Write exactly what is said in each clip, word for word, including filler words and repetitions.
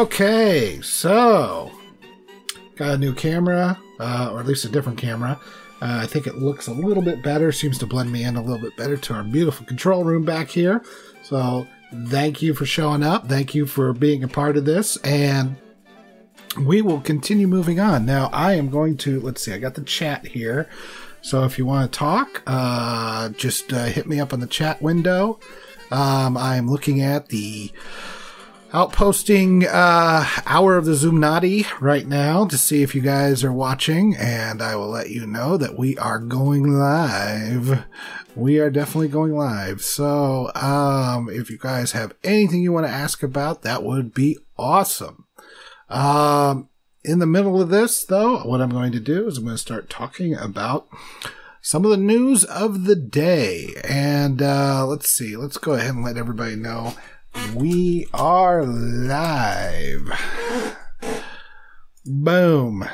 Okay, so got a new camera, uh, or at least a different camera. Uh, I think it looks a little bit better, seems to blend me in a little bit better to our beautiful control room back here. So thank you for showing up. Thank you for being a part of this. And we will continue moving on. Now, I am going to, let's see, I got the chat here. So if you want to talk, uh, just uh, hit me up on the chat window. Um, I'm looking at the Outposting uh, Hour of the Zoomnati right now to see if you guys are watching, and I will let you know that we are going live. We are definitely going live. So um, if you guys have anything you want to ask about, that would be awesome. Um, in the middle of this, though, what I'm going to do is I'm going to start talking about some of the news of the day. And uh, let's see. Let's go ahead and let everybody know we are live. Boom.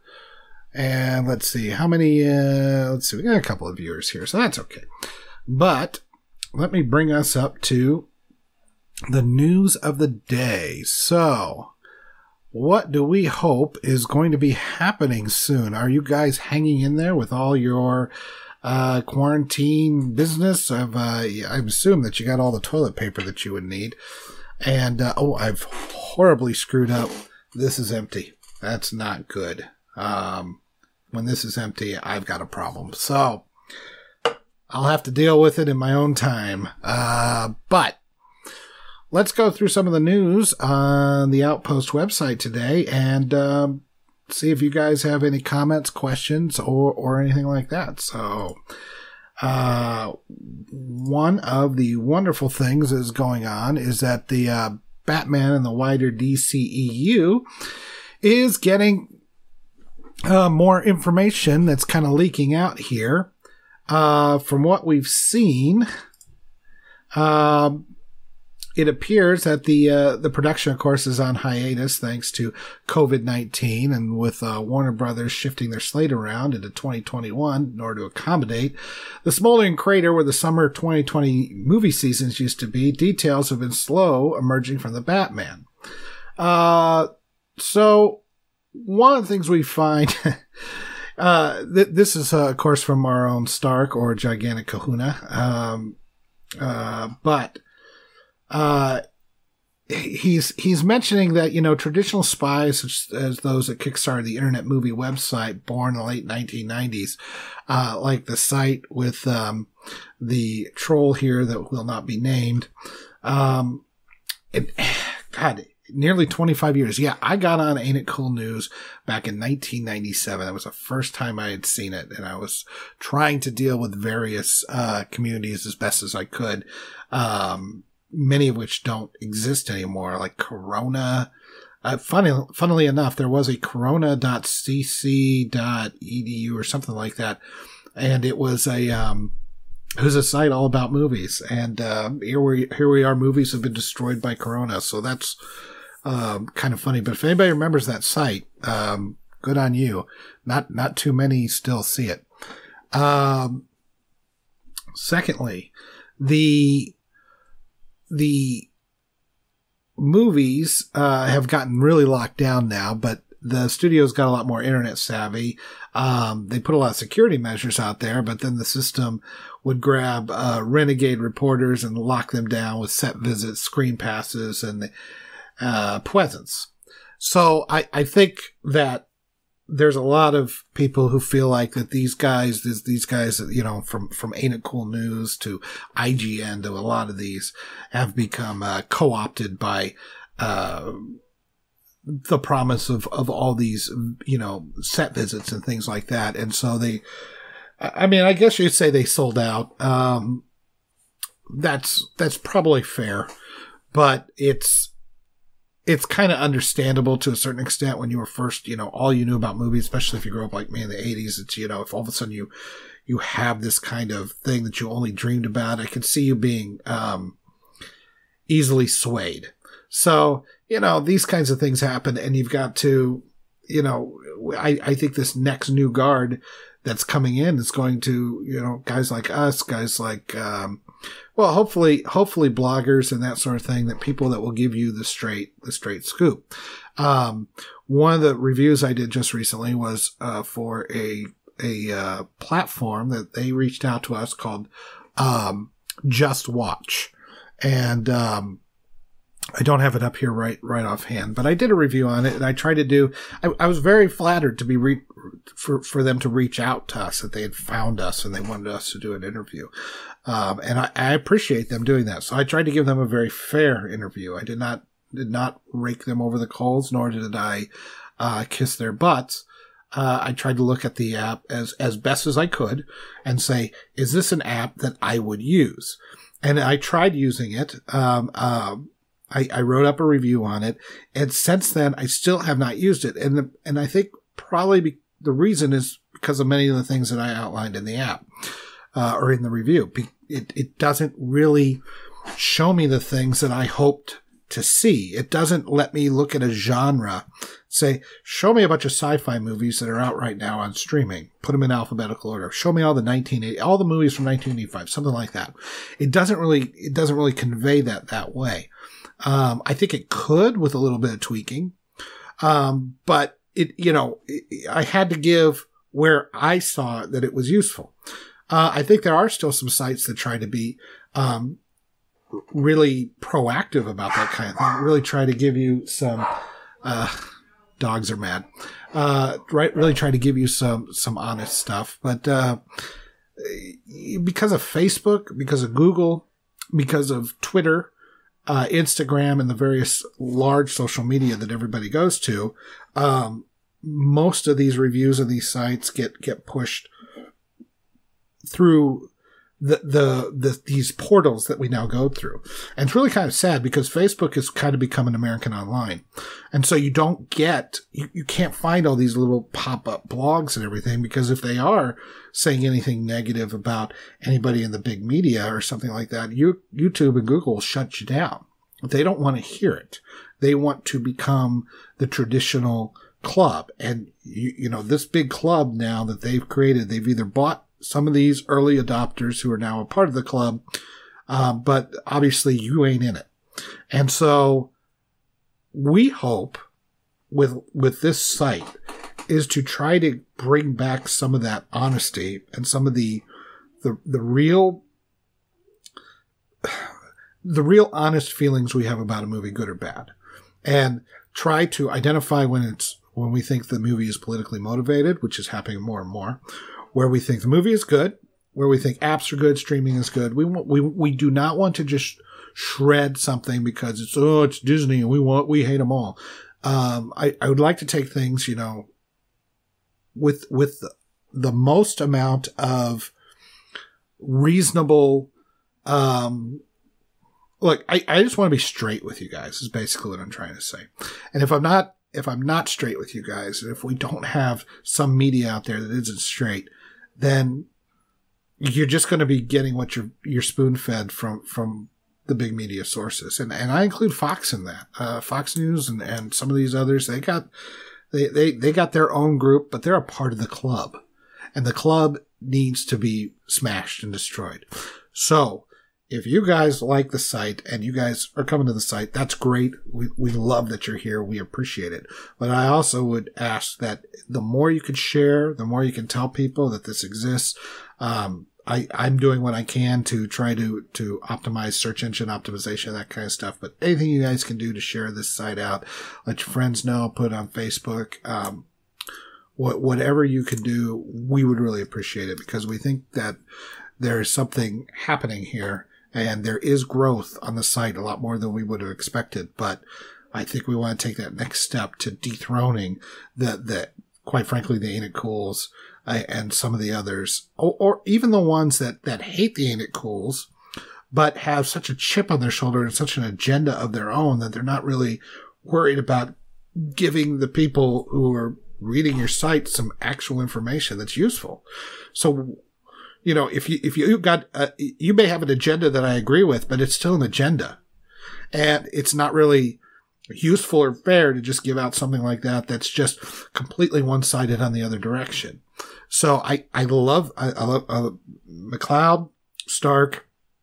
And let's see how many, uh, let's see, we got a couple of viewers here, so that's okay. But let me bring us up to the news of the day. So, what do we hope is going to be happening soon? Are you guys hanging in there with all your Uh, quarantine business? I've, uh, I assume that you got all the toilet paper that you would need. And, uh, oh, I've horribly screwed up. This is empty. That's not good. Um, when this is empty, I've got a problem. So, I'll have to deal with it in my own time. Uh, but, let's go through some of the news on the Outpost website today and, um, see if you guys have any comments, questions, or, or anything like that. So, uh, one of the wonderful things that's going on is that the uh, Batman and the wider D C E U is getting uh, more information that's kind of leaking out here. Uh, from what we've seen, uh, it appears that the uh, the production, of course, is on hiatus thanks to covid nineteen, and with uh, Warner Brothers shifting their slate around into twenty twenty-one in order to accommodate the smoldering crater where the summer twenty twenty movie seasons used to be, details have been slow emerging from the Batman. Uh, so, one of the things we find... uh, th- this is, uh, of course, from our own Stark or Gigantic Kahuna. Um, uh, but... Uh, he's he's mentioning that, you know, traditional spies such as those that kickstarted the Internet Movie website born in the late nineteen nineties, uh, like the site with um, the troll here that will not be named. Um, it, God, nearly twenty-five years. Yeah, I got on Ain't It Cool News back in nineteen ninety-seven. That was the first time I had seen it, and I was trying to deal with various uh, communities as best as I could. Um, many of which don't exist anymore, like Corona. Uh, funny, funnily enough, there was a corona dot c c dot e d u or something like that, and it was a um, it was a site all about movies. And uh, here we here we are. Movies have been destroyed by Corona, so that's um, kind of funny. But if anybody remembers that site, um, good on you. Not not too many still see it. Um, secondly, the The movies uh, have gotten really locked down now, but the studios got a lot more internet savvy. Um, they put a lot of security measures out there, but then the system would grab uh, renegade reporters and lock them down with set visits, screen passes, and uh, presents. So I, I think that there's a lot of people who feel like that these guys, these, these guys, you know, from, from Ain't It Cool News to I G N to a lot of these have become uh, co-opted by uh, the promise of, of all these, you know, set visits and things like that. And so they, I mean, I guess you'd say they sold out. Um, that's, that's probably fair, but it's, It's kind of understandable to a certain extent when you were first, you know, all you knew about movies, especially if you grew up like me in the eighties. It's, you know, if all of a sudden you, you have this kind of thing that you only dreamed about, I could see you being, um, easily swayed. So, you know, these kinds of things happen, and you've got to, you know, I, I think this next new guard that's coming in is going to, you know, guys like us, guys like, um, Well, hopefully, hopefully bloggers and that sort of thing, that people that will give you the straight, the straight scoop. Um, one of the reviews I did just recently was, uh, for a, a, uh, platform that they reached out to us called, um, Just Watch. And, um, I don't have it up here right, right offhand, but I did a review on it, and I tried to do, I, I was very flattered to be, re, for, for them to reach out to us, that they had found us and they wanted us to do an interview. Um, and I, I appreciate them doing that. So I tried to give them a very fair interview. I did not, did not rake them over the coals, nor did I, uh, kiss their butts. Uh, I tried to look at the app as, as best as I could and say, is this an app that I would use? And I tried using it. Um, um, I, I wrote up a review on it, and since then I still have not used it. And the, and I think probably be, the reason is because of many of the things that I outlined in the app, uh, or in the review. It, it doesn't really show me the things that I hoped to see. It doesn't let me look at a genre, say, show me a bunch of sci-fi movies that are out right now on streaming, put them in alphabetical order, show me all the nineteen eighty, all the movies from nineteen eighty-five, something like that. It doesn't really, it doesn't really convey that that way. Um, I think it could with a little bit of tweaking. Um, but it, you know, I had to give where I saw that it was useful. Uh, I think there are still some sites that try to be, um, really proactive about that kind of thing. Really try to give you some, uh, dogs are mad. Uh, right. Really try to give you some, some honest stuff. But, uh, because of Facebook, because of Google, because of Twitter, Uh, Instagram, and the various large social media that everybody goes to, um, most of these reviews of these sites get, get pushed through the, the, the, these portals that we now go through. And it's really kind of sad because Facebook has kind of become an American Online. And so you don't get, you, you can't find all these little pop-up blogs and everything, because if they are saying anything negative about anybody in the big media or something like that, you, YouTube and Google will shut you down. They don't want to hear it. They want to become the traditional club. And, you, you know, this big club now that they've created, they've either bought some of these early adopters who are now a part of the club, um, but obviously you ain't in it. And so we hope with, with this site is to try to bring back some of that honesty and some of the, the, the real, the real honest feelings we have about a movie, good or bad, and try to identify when it's, when we think the movie is politically motivated, which is happening more and more, where we think the movie is good, where we think apps are good, streaming is good. We want, we, we do not want to just shred something because it's, oh, it's Disney and we want, we hate them all. Um, I, I would like to take things, you know, with, with the, the most amount of reasonable, um, look, I, I just want to be straight with you guys is basically what I'm trying to say. And if I'm not, if I'm not straight with you guys, and if we don't have some media out there that isn't straight, then you're just going to be getting what you're, you're spoon fed from, from the big media sources. And, and I include Fox in that, uh, Fox News and, and some of these others, they got, they, they, they got their own group, but they're a part of the club, and the club needs to be smashed and destroyed. So if you guys like the site and you guys are coming to the site, that's great. We, we love that you're here. We appreciate it. But I also would ask that the more you could share, the more you can tell people that this exists. Um, I, I'm doing what I can to try to, to optimize search engine optimization, that kind of stuff. But anything you guys can do to share this site out, let your friends know, put it on Facebook, um, what, whatever you can do, we would really appreciate it, because we think that there's something happening here. And there is growth on the site, a lot more than we would have expected. But I think we want to take that next step to dethroning the, the quite frankly, the Ain't It Cools uh, and some of the others, or, or even the ones that, that hate the Ain't It Cools, but have such a chip on their shoulder and such an agenda of their own that they're not really worried about giving the people who are reading your site some actual information that's useful. So, you know, if you, if you got, uh, you may have an agenda that I agree with, but it's still an agenda, and it's not really useful or fair to just give out something like that that's just completely one-sided on the other direction. So I, I love, I, I love uh, McLeod, Stark,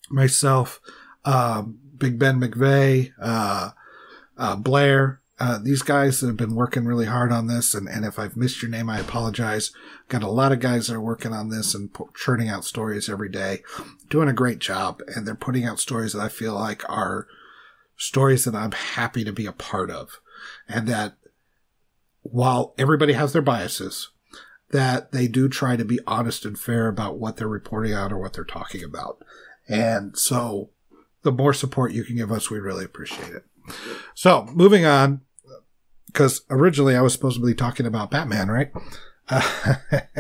myself, um, Big Ben McVeigh, uh, uh, Blair. Uh, these guys have been working really hard on this, and, and if I've missed your name, I apologize. Got a lot of guys that are working on this and churning out stories every day, doing a great job, and they're putting out stories that I feel like are stories that I'm happy to be a part of, and that while everybody has their biases, that they do try to be honest and fair about what they're reporting out or what they're talking about. And so the more support you can give us, we really appreciate it. So, moving on, because originally I was supposed to be talking about Batman, right? Uh,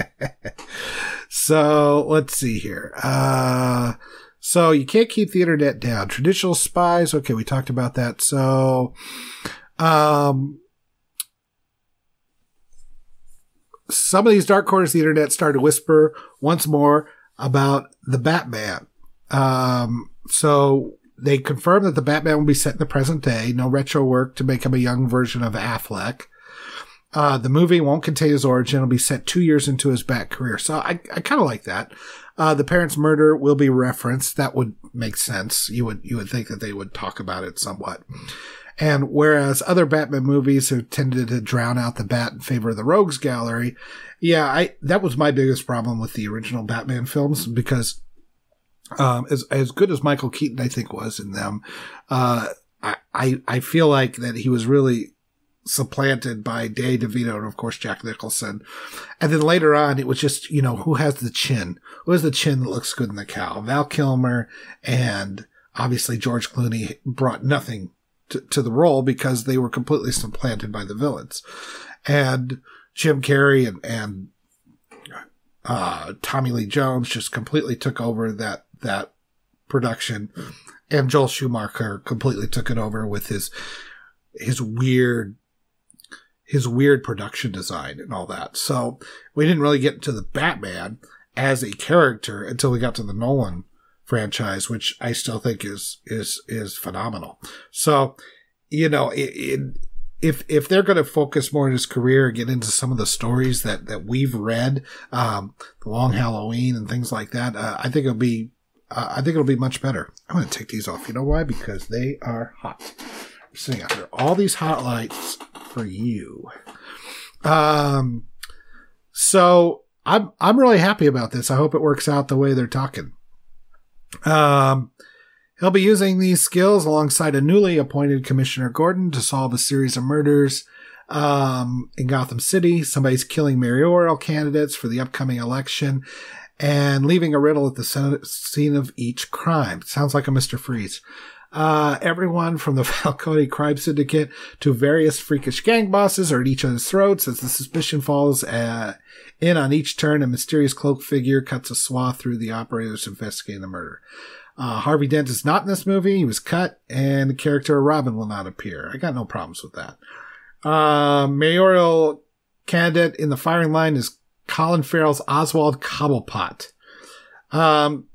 so, let's see here. Uh, so, you can't keep the internet down. Traditional spies, okay, we talked about that. So, um, some of these dark corners of the internet started to whisper once more about the Batman. Um, so... They confirmed that the Batman will be set in the present day. No retro work to make him a young version of Affleck. Uh, the movie won't contain his origin. It'll be set two years into his Bat career. So I, I kind of like that. Uh, the parents' murder will be referenced. That would make sense. You would, you would think that they would talk about it somewhat. And whereas other Batman movies have tended to drown out the Bat in favor of the Rogues Gallery, yeah, I, that was my biggest problem with the original Batman films, because Um, as as good as Michael Keaton, I think, was in them, uh, I, I I feel like that he was really supplanted by Danny DeVito and, of course, Jack Nicholson. And then later on, it was just, you know, who has the chin? Who has the chin that looks good in the cowl? Val Kilmer and obviously George Clooney brought nothing to, to the role because they were completely supplanted by the villains. And Jim Carrey and, and uh, Tommy Lee Jones just completely took over that that production, and Joel Schumacher completely took it over with his his weird his weird production design and all that. So we didn't really get into the Batman as a character until we got to the Nolan franchise, which I still think is is is phenomenal. So, you know, it, it, if if they're going to focus more on his career and get into some of the stories that that we've read, um, The Long Halloween and things like that, uh, I think it'll be uh, I think it'll be much better. I'm going to take these off. You know why? Because they are hot. I'm sitting out here. All these hot lights for you. Um. So I'm I'm really happy about this. I hope it works out the way they're talking. Um. He'll be using these skills alongside a newly appointed Commissioner Gordon to solve a series of murders um, in Gotham City. Somebody's killing mayoral candidates for the upcoming election and leaving a riddle at the scene of each crime. Sounds like a Mister Freeze. Uh, everyone from the Falcone crime syndicate to various freakish gang bosses are at each other's throats as the suspicion falls uh, in on each turn. A mysterious cloaked figure cuts a swath through the operators investigating the murder. Uh, Harvey Dent is not in this movie. He was cut, and the character of Robin will not appear. I got no problems with that. Uh, mayoral candidate in the firing line is Colin Farrell's Oswald Cobblepot. Um,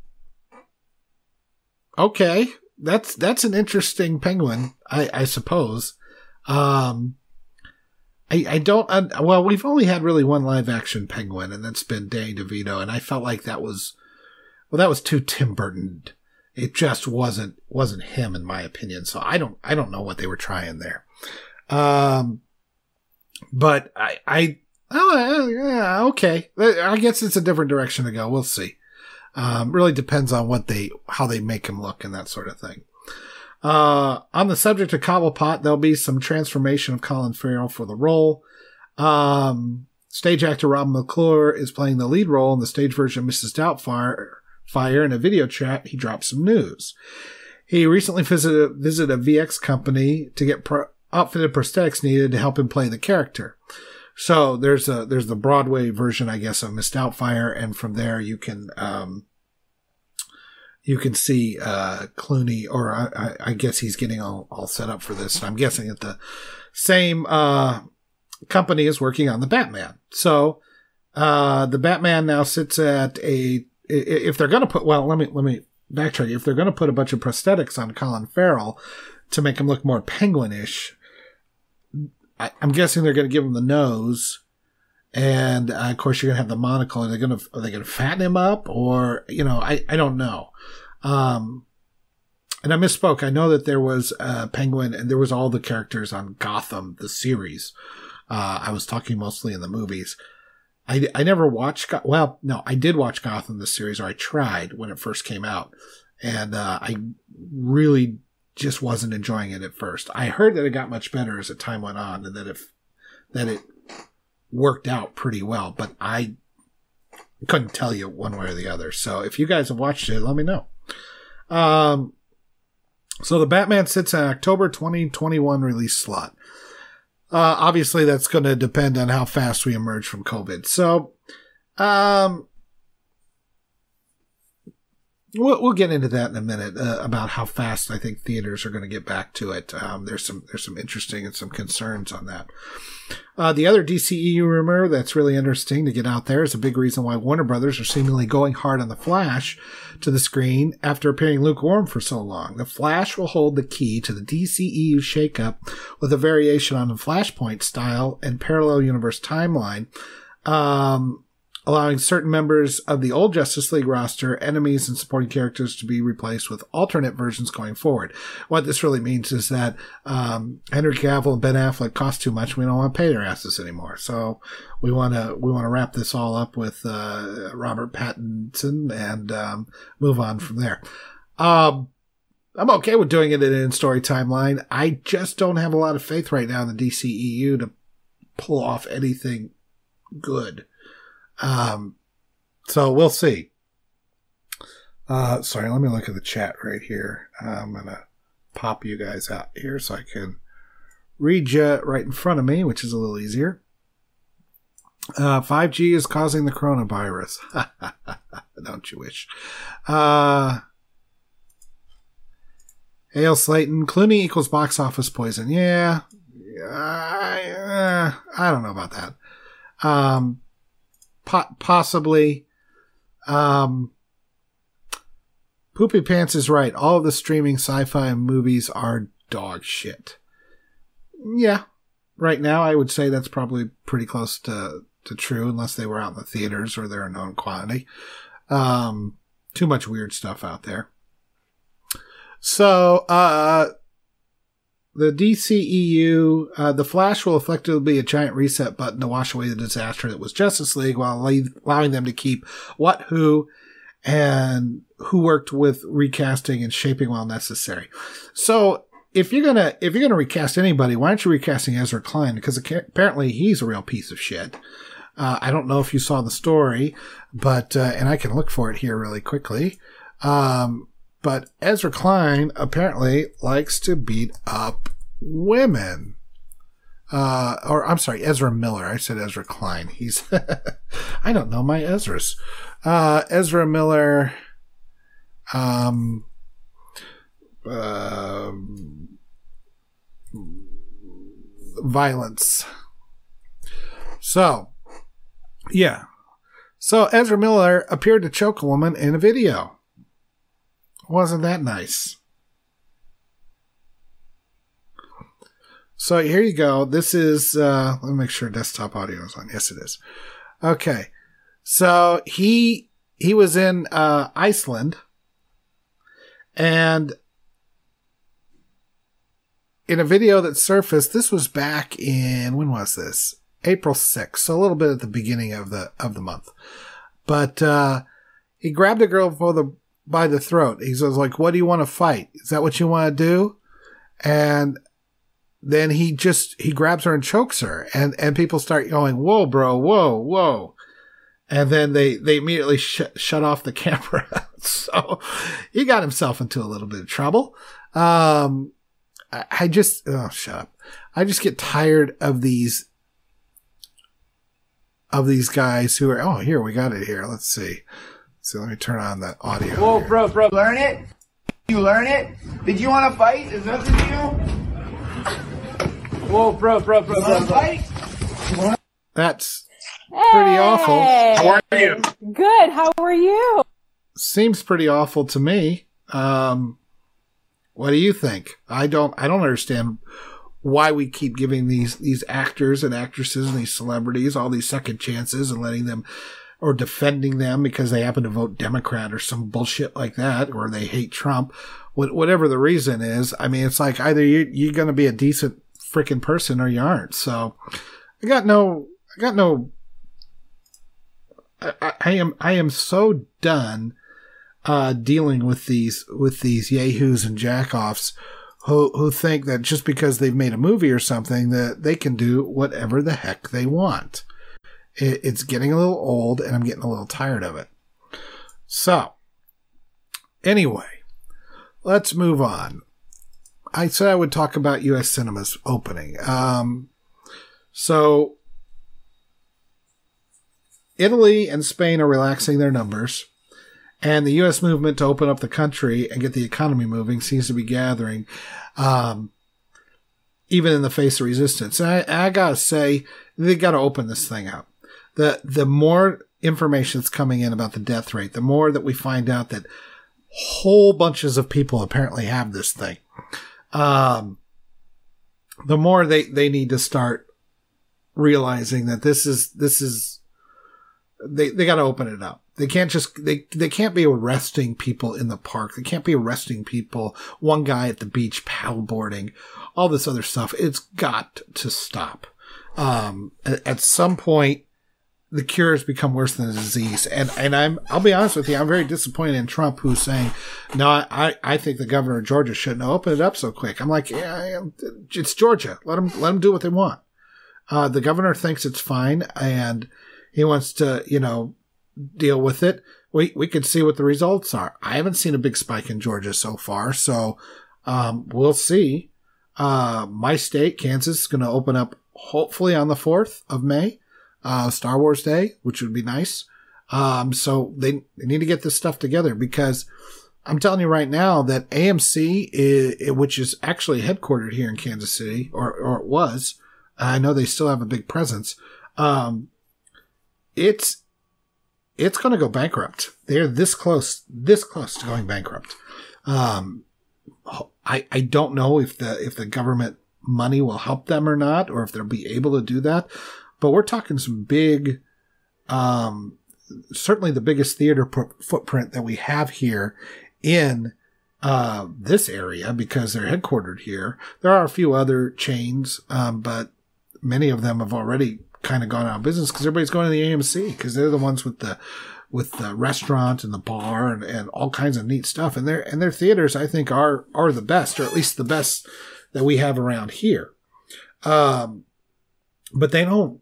okay, that's that's an interesting penguin, I, I suppose. Um, I, I don't. I, well, we've only had really one live action penguin, and that's been Danny DeVito, and I felt like that was well, that was too Tim Burton. It just wasn't wasn't him, in my opinion. So I don't I don't know what they were trying there. Um, but I I oh yeah okay. I guess it's a different direction to go. We'll see. Um, really depends on what they how they make him look and that sort of thing. Uh, on the subject of Cobblepot, there'll be some transformation of Colin Farrell for the role. Um, stage actor Robin McClure is playing the lead role in the stage version of Missus Doubtfire. Fire in a video chat, he dropped some news. He recently visited, visited a V X company to get pro- outfitted prosthetics needed to help him play the character. So there's a there's the Broadway version, I guess, of Miss Doubtfire, and from there you can um, you can see uh, Clooney, or I, I guess he's getting all, all set up for this. And I'm guessing that the same uh, company is working on the Batman. So uh, the Batman now sits at a If they're going to put, well, let me, let me backtrack. If they're going to put a bunch of prosthetics on Colin Farrell to make him look more penguinish, I, I'm guessing they're going to give him the nose. And uh, of course you're going to have the monocle. Are they going to, are they going to fatten him up, or, you know, I, I don't know. Um, and I misspoke. I know that there was uh, Penguin and there was all the characters on Gotham, the series. Uh, I was talking mostly in the movies. I, I never watched, Go- well, no, I did watch Gotham, the series, or I tried when it first came out. And uh, I really just wasn't enjoying it at first. I heard that it got much better as the time went on and that it, that it worked out pretty well, but I couldn't tell you one way or the other. So if you guys have watched it, let me know. Um, so the Batman sits in October twenty twenty-one release slot. Uh, obviously that's going to depend on how fast we emerge from COVID. So, um, we'll, we'll get into that in a minute, uh, about how fast I think theaters are going to get back to it. Um, there's some, there's some interesting and some concerns on that. Uh, the other D C E U rumor that's really interesting to get out there is a big reason why Warner Brothers are seemingly going hard on The Flash to the screen after appearing lukewarm for so long. The Flash will hold the key to the D C E U shakeup with a variation on the Flashpoint style and parallel universe timeline, um, allowing certain members of the old Justice League roster, enemies, and supporting characters to be replaced with alternate versions going forward. What this really means is that um, Henry Cavill and Ben Affleck cost too much. We don't want to pay their asses anymore. So we want to we want to wrap this all up with uh, Robert Pattinson and um, move on from there. Um, I'm okay with doing it in an in-story timeline. I just don't have a lot of faith right now in the D C E U to pull off anything good. Um, so we'll see. Uh, sorry, let me look at the chat right here. Uh, I'm going to pop you guys out here so I can read you right in front of me, which is a little easier. Uh, five G is causing the coronavirus. Don't you wish? Uh, Hale Slayton, Clooney equals box office poison. Yeah. I, uh, I don't know about that. Um, Po- possibly. Um, Poopy Pants is right. All of the streaming sci-fi movies are dog shit. Yeah. Right now, I would say that's probably pretty close to, to true, unless they were out in the theaters or they're a known quantity. Um, too much weird stuff out there. So, uh, the D C E U, uh, The Flash will effectively be a giant reset button to wash away the disaster that was Justice League while allowing them to keep what, who, and who worked with recasting and shaping while necessary. So if you're gonna if you're gonna recast anybody, why aren't you recasting Ezra Klein? Because apparently he's a real piece of shit. Uh, I don't know if you saw the story, but uh, and I can look for it here really quickly. Um, But Ezra Klein apparently likes to beat up women. Uh, or I'm sorry, Ezra Miller. I said Ezra Klein. He's, I don't know my Ezras. Uh, Ezra Miller, um, uh, violence. So, yeah. So Ezra Miller appeared to choke a woman in a video. Wasn't that nice? So here you go. This is, uh, let me make sure desktop audio is on. Yes, it is. Okay. So he, he was in, uh, Iceland, and in a video that surfaced, this was back in, when was this? April sixth. So a little bit at the beginning of the, of the month. But, uh, he grabbed a girl for the, by the throat. He says, like, what do you want to fight? Is that what you want to do? And then he just, he grabs her and chokes her. And, and people start going, whoa, bro, whoa, whoa. And then they, they immediately sh- shut off the camera. So he got himself into a little bit of trouble. Um, I, I just, oh, shut up. I just get tired of these, of these guys who are, oh, here, we got it here. Let's see. So let me turn on that audio. Whoa, here. bro, bro, learn it? You learn it? Did you want to fight? Is that the deal? Whoa, bro, bro, bro, bro, bro. Fight? That's pretty hey! awful. How are you? Good. How are you? Seems pretty awful to me. Um, what do you think? I don't. I don't understand why we keep giving these these actors and actresses and these celebrities all these second chances and letting them or defending them because they happen to vote Democrat or some bullshit like that, or they hate Trump, whatever the reason is. I mean, it's like either you, you're going to be a decent freaking person or you aren't. So I got no, I got no, I, I am, I am so done, uh, dealing with these, with these yahoos and jackoffs who, who think that just because they've made a movie or something that they can do whatever the heck they want. It, it's getting a little old and I'm getting a little tired of it. So anyway, let's move on. I said I would talk about U S cinemas opening. Um, so Italy and Spain are relaxing their numbers, and the U S movement to open up the country and get the economy moving seems to be gathering, um, even in the face of resistance. And I, I gotta say, they gotta open this thing up. The, the more information that's coming in about the death rate, the more that we find out that whole bunches of people apparently have this thing, um, the more they, they need to start realizing that this is, this is, they, they got to open it up. They can't just, they, they can't be arresting people in the park. They can't be arresting people, one guy at the beach paddleboarding, all this other stuff. It's got to stop. Um, at, at some point, the cure has become worse than the disease. And, and I'm, I'll be honest with you, I'm very disappointed in Trump, who's saying, no, I, I think the governor of Georgia shouldn't have opened it up so quick. I'm like, yeah, it's Georgia. Let them, let them do what they want. Uh, the governor thinks it's fine and he wants to, you know, deal with it. We, we could see what the results are. I haven't seen a big spike in Georgia so far. So, um, we'll see. Uh, my state, Kansas, is going to open up hopefully on the fourth of May. Uh, Star Wars Day, which would be nice. Um, so they, they need to get this stuff together, because I'm telling you right now that A M C, is, which is actually headquartered here in Kansas City, or, or it was, I know they still have a big presence. Um, it's, it's going to go bankrupt. They're this close, this close to going bankrupt. Um, I, I don't know if the, if the government money will help them or not, or if they'll be able to do that. But we're talking some big, um, certainly the biggest theater pro- footprint that we have here in uh, this area, because they're headquartered here. There are a few other chains, um, but many of them have already kind of gone out of business because everybody's going to the A M C, because they're the ones with the with the restaurant and the bar and, and all kinds of neat stuff. And their and their theaters, I think, are are the best, or at least the best that we have around here. Um, but they don't.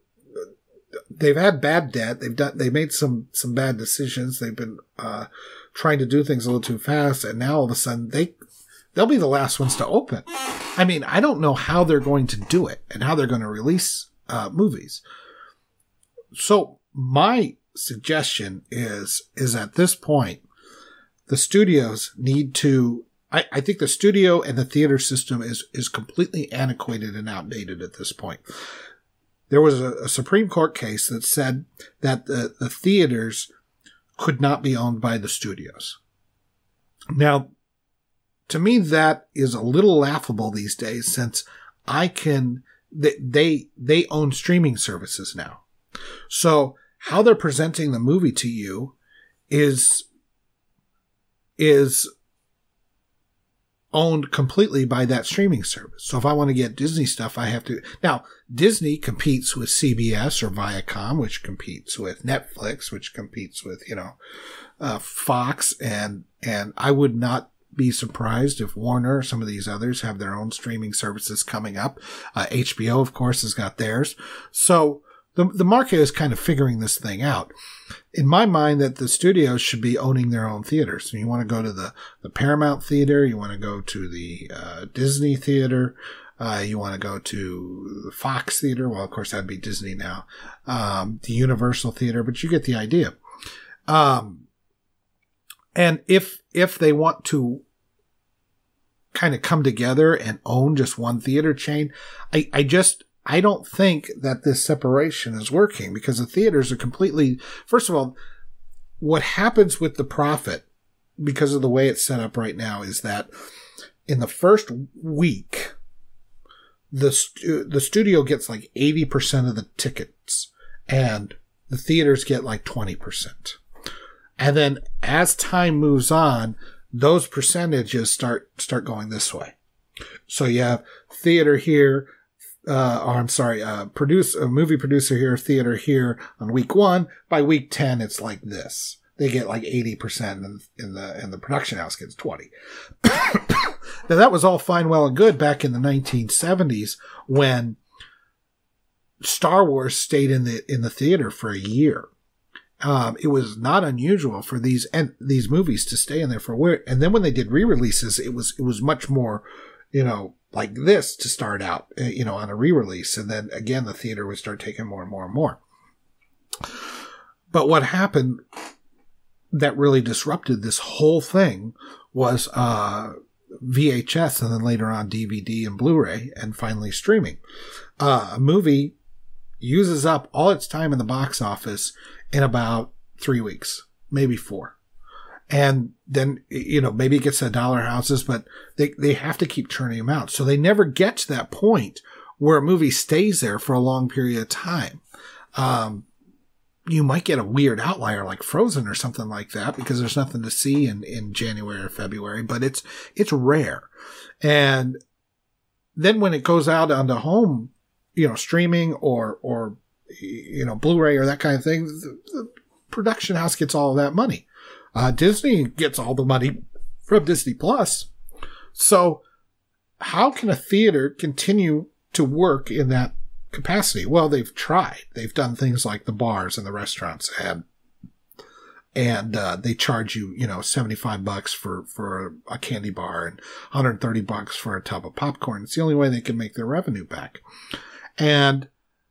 They've had bad debt. They've done. They made some some bad decisions. They've been uh, trying to do things a little too fast, and now all of a sudden they they'll be the last ones to open. I mean, I don't know how they're going to do it and how they're going to release uh, movies. So my suggestion is is at this point, the studios need to. I, I think the studio and the theater system is is completely antiquated and outdated at this point. There was a, a Supreme Court case that said that the, the theaters could not be owned by the studios. Now, to me, that is a little laughable these days, since I can, they, they, they own streaming services now. So how they're presenting the movie to you is, is owned completely by that streaming service. So if I want to get Disney stuff, I have to. Now, Disney competes with C B S or Viacom, which competes with Netflix, which competes with, you know, uh, Fox. And, and I would not be surprised if Warner or some of these others have their own streaming services coming up. Uh, H B O, of course, has got theirs. So the, the market is kind of figuring this thing out. In my mind, that the studios should be owning their own theaters. You want to go to the, the Paramount Theater, you want to go to the uh, Disney Theater, uh, you want to go to the Fox Theater. Well, of course, that'd be Disney now. Um, the Universal Theater, but you get the idea. Um, and if if they want to kind of come together and own just one theater chain, I, I just... I don't think that this separation is working, because the theaters are completely, first of all, what happens with the profit, because of the way it's set up right now, is that in the first week, the stu- the studio gets like eighty percent of the tickets, and the theaters get like twenty percent. And then as time moves on, those percentages start start going this way. So you have theater here, uh, or I'm sorry, uh, produce a movie producer here, theater here on week one. By week ten, it's like this. They get like eighty percent, and in the and the production house gets twenty. Now that was all fine, well, and good back in the nineteen seventies when Star Wars stayed in the in the theater for a year. Um, it was not unusual for these and these movies to stay in there for a year, and then when they did re-releases, it was it was much more, you know, like this to start out, you know, on a re-release, and then again the theater would start taking more and more and more. But what happened that really disrupted this whole thing was uh, V H S, and then later on D V D and Blu-ray, and finally streaming. Uh, a movie uses up all its time in the box office in about three weeks, maybe four. And then, you know, maybe it gets to dollar houses, but they, they have to keep churning them out. So they never get to that point where a movie stays there for a long period of time. Um, you might get a weird outlier like Frozen or something like that because there's nothing to see in, in January or February, but it's, it's rare. And then when it goes out onto home, you know, streaming or, or, you know, Blu-ray or that kind of thing, the, the production house gets all of that money. Uh, Disney gets all the money from Disney Plus. So how can a theater continue to work in that capacity? Well, they've tried. They've done things like the bars and the restaurants, and and uh, they charge you, you know, seventy-five bucks for, for a candy bar and one hundred thirty bucks for a tub of popcorn. It's the only way they can make their revenue back. And,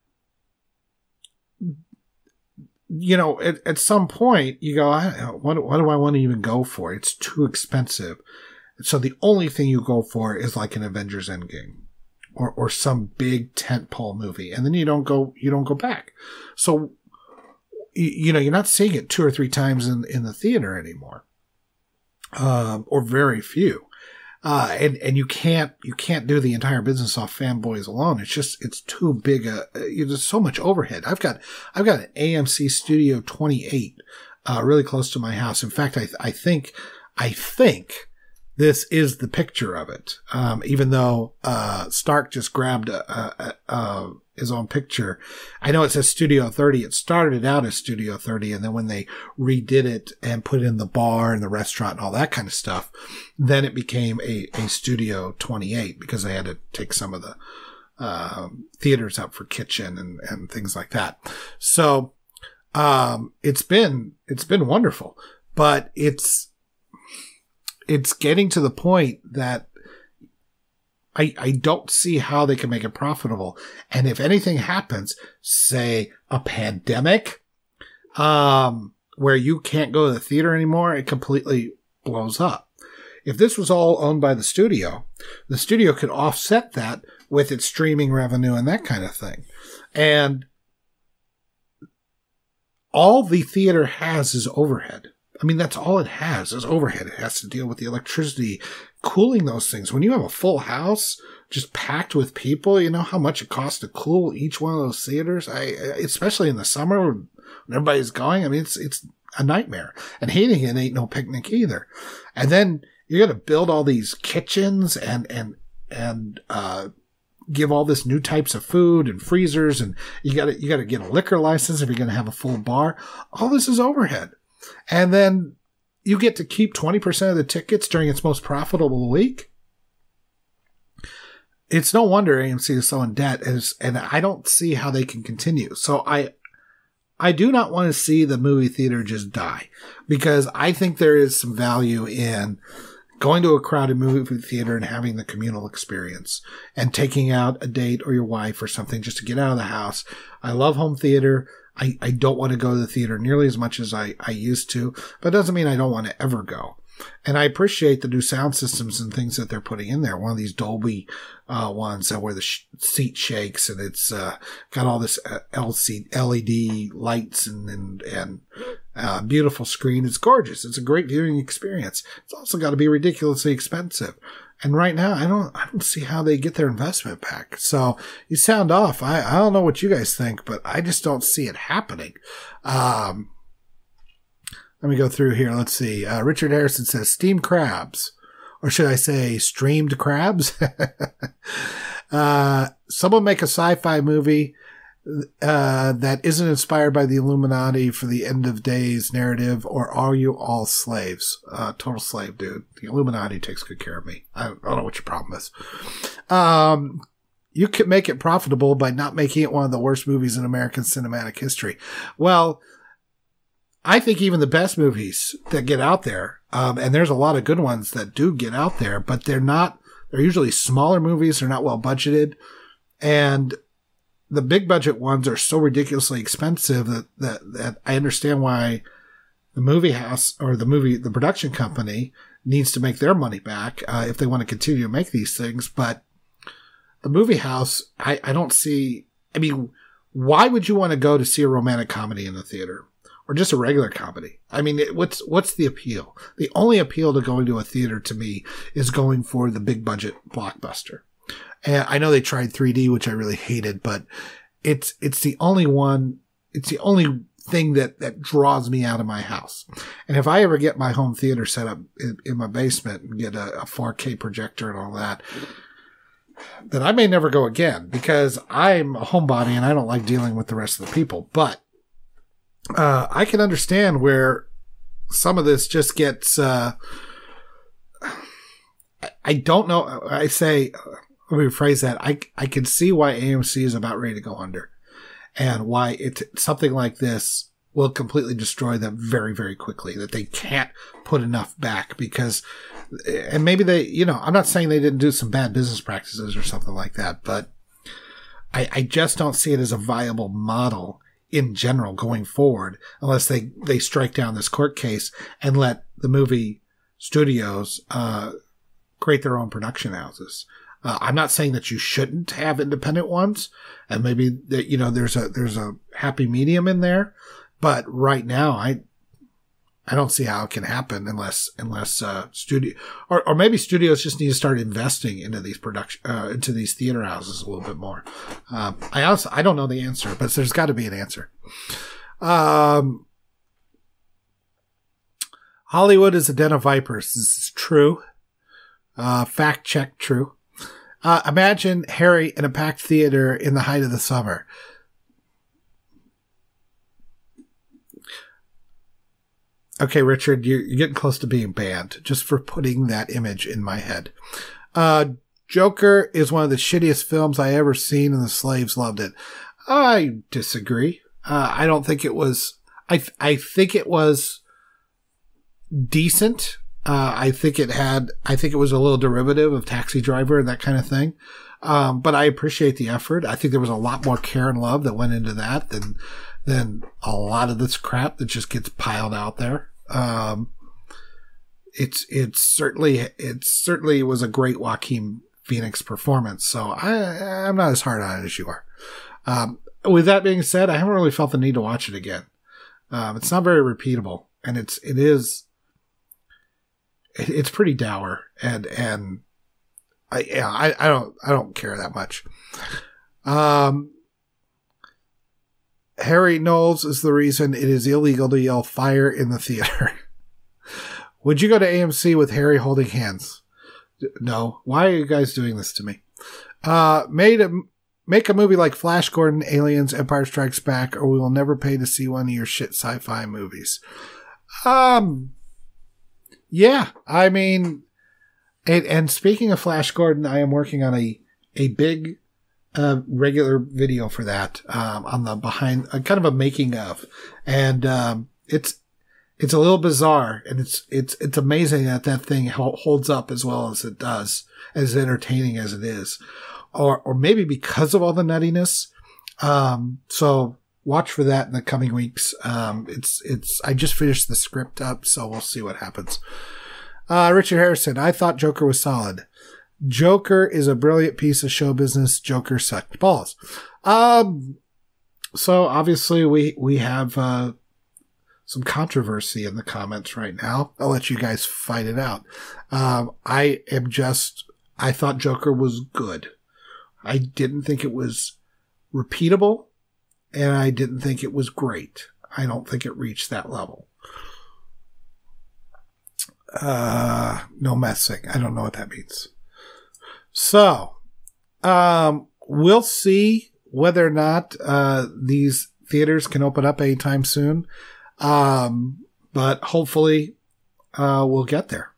you know, at, at some point you go, I, what, what do I want to even go for? It's too expensive. So the only thing you go for is like an Avengers Endgame or, or some big tentpole movie. And then you don't go, you don't go back. So, you, you know, you're not seeing it two or three times in, in the theater anymore. Um, or very few. Uh, and, and you can't, you can't do the entire business off fanboys alone. It's just, it's too big a, there's so much overhead. I've got, I've got an A M C Studio twenty-eight, uh, really close to my house. In fact, I, I think, I think this is the picture of it. Um, even though, uh, Stark just grabbed a, a, a, a his own picture. I know it says Studio thirty. It started out as Studio thirty, and then when they redid it and put in the bar and the restaurant and all that kind of stuff, then it became a, a Studio twenty-eight because they had to take some of the uh, theaters out for kitchen and, and things like that. So um, it's been it's been wonderful, but it's it's getting to the point that I, I don't see how they can make it profitable. And if anything happens, say a pandemic, um, where you can't go to the theater anymore, it completely blows up. If this was all owned by the studio, the studio could offset that with its streaming revenue and that kind of thing. And all the theater has is overhead. I mean, that's all it has is overhead. It has to deal with the electricity, cooling those things. When you have a full house just packed with people, you know how much it costs to cool each one of those theaters? I, especially in the summer when everybody's going. I mean, it's, it's a nightmare. And heating it ain't no picnic either. And then you got to build all these kitchens and, and, and, uh, give all this new types of food and freezers. And you got to, you got to get a liquor license if you're going to have a full bar. All this is overhead. And then you get to keep twenty percent of the tickets during its most profitable week. It's no wonder A M C is so in debt, as, and I don't see how they can continue. So I, I do not want to see the movie theater just die, because I think there is some value in going to a crowded movie theater and having the communal experience and taking out a date or your wife or something just to get out of the house. I love home theater. I, I don't want to go to the theater nearly as much as I, I used to, but it doesn't mean I don't want to ever go. And I appreciate the new sound systems and things that they're putting in there. One of these Dolby uh, ones uh, where the sh- seat shakes, and it's uh, got all this uh, L C D, L E D lights and and, and Uh, beautiful screen. It's gorgeous. It's a great viewing experience. It's also got to be ridiculously expensive. And right now, I don't, I don't see how they get their investment back. So you sound off. I, I don't know what you guys think, but I just don't see it happening. Um, let me go through here. Let's see. Uh, Richard Harrison says steamed crabs, or should I say streamed crabs? uh, someone make a sci-fi movie uh, that isn't inspired by the Illuminati for the end of days narrative, or are you all slaves? Uh, total slave, dude. The Illuminati takes good care of me. I don't, I don't know what your problem is. Um, you can make it profitable by not making it one of the worst movies in American cinematic history. Well, I think even the best movies that get out there, um, and there's a lot of good ones that do get out there, but they're not, they're usually smaller movies. They're not well budgeted. And the big budget ones are so ridiculously expensive that, that, that I understand why the movie house or the movie, the production company needs to make their money back, uh, if they want to continue to make these things. But the movie house, I, I don't see, I mean, why would you want to go to see a romantic comedy in the theater? Or just a regular comedy? I mean, it, what's what's the appeal? The only appeal to going to a theater to me is going for the big budget blockbuster. And I know they tried three D, which I really hated, but it's it's the only one. It's the only thing that that draws me out of my house. And if I ever get my home theater set up in, in my basement and get a, a four K projector and all that, then I may never go again, because I'm a homebody and I don't like dealing with the rest of the people. But Uh, I can understand where some of this just gets, uh, I, I don't know. I say, let me rephrase that. I, I can see why A M C is about ready to go under, and why it, something like this will completely destroy them very, very quickly, that they can't put enough back because, and maybe they, you know, I'm not saying they didn't do some bad business practices or something like that, but I, I just don't see it as a viable model in general going forward, unless they, they strike down this court case and let the movie studios, uh, create their own production houses. Uh, I'm not saying that you shouldn't have independent ones, and maybe that, you know, there's a, there's a happy medium in there, but right now I, I don't see how it can happen unless, unless, uh, studio, or, or maybe studios just need to start investing into these production, uh, into these theater houses a little bit more. Um, I also, I don't know the answer, but there's got to be an answer. Um, Hollywood is a den of vipers. This is true. Uh, fact check true. Uh, imagine Harry in a packed theater in the height of the summer. Okay, Richard, you're, you're getting close to being banned just for putting that image in my head. Uh, Joker is one of the shittiest films I ever seen, and the slaves loved it. I disagree. Uh, I don't think it was, I, th- I think it was decent. Uh, I think it had, I think it was a little derivative of Taxi Driver and that kind of thing. Um, but I appreciate the effort. I think there was a lot more care and love that went into that than, than a lot of this crap that just gets piled out there. Um, it's, it's certainly, it certainly was a great Joaquin Phoenix performance. So I, I'm not as hard on it as you are. Um, with that being said, I haven't really felt the need to watch it again. Um, it's not very repeatable, and it's, it is, it, it's pretty dour, and, and I, yeah, I, I don't, I don't care that much. Um, Harry Knowles is the reason it is illegal to yell fire in the theater. Would you go to A M C with Harry holding hands? No. Why are you guys doing this to me? Uh, made a, make a movie like Flash Gordon, Aliens, Empire Strikes Back, or we will never pay to see one of your shit sci-fi movies. Um, yeah, I mean, and, and speaking of Flash Gordon, I am working on a, a big, a regular video for that, um, on the behind, uh, kind of a making of, and, um, it's, it's a little bizarre, and it's, it's, it's amazing that that thing holds up as well as it does, as entertaining as it is, or, or maybe because of all the nuttiness. Um, so watch for that in the coming weeks. Um, it's, it's, I just finished the script up, so we'll see what happens. Uh, Richard Harrison, I thought Joker was solid. Joker is a brilliant piece of show business. Joker sucked balls. Um, so obviously we, we have, uh, some controversy in the comments right now. I'll let you guys fight it out. Um, I am just, I thought Joker was good. I didn't think it was repeatable, and I didn't think it was great. I don't think it reached that level. Uh, no messing. I don't know what that means. So, um, we'll see whether or not uh, these theaters can open up anytime soon. Um, but hopefully uh, we'll get there.